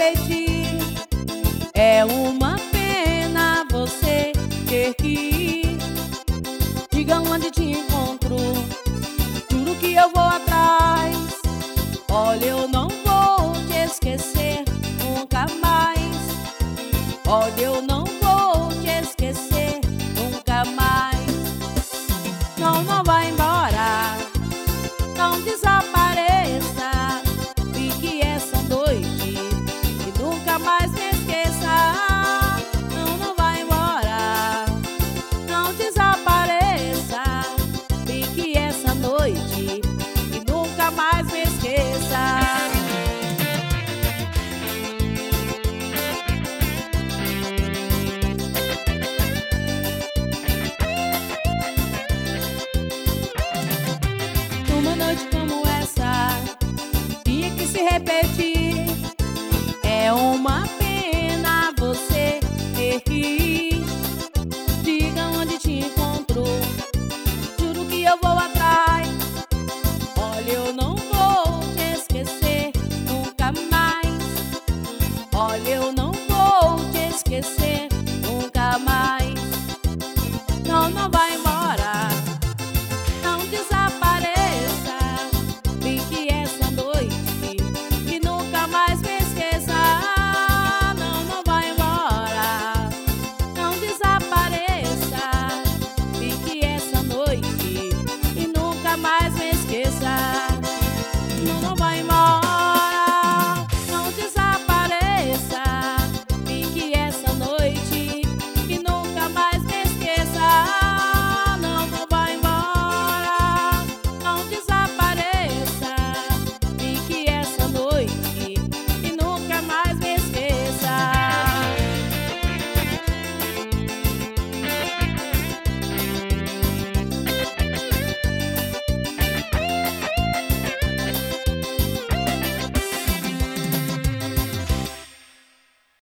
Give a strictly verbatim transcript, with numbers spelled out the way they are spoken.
repetir. É uma pena você ter que ir. Diga onde te encontro, juro que eu vou atrás. Olha, eu não vou te esquecer nunca mais. Olha, eu não vou te esquecer nunca mais. Não, não vai embora, não desapareça. Fique essa noite e nunca mais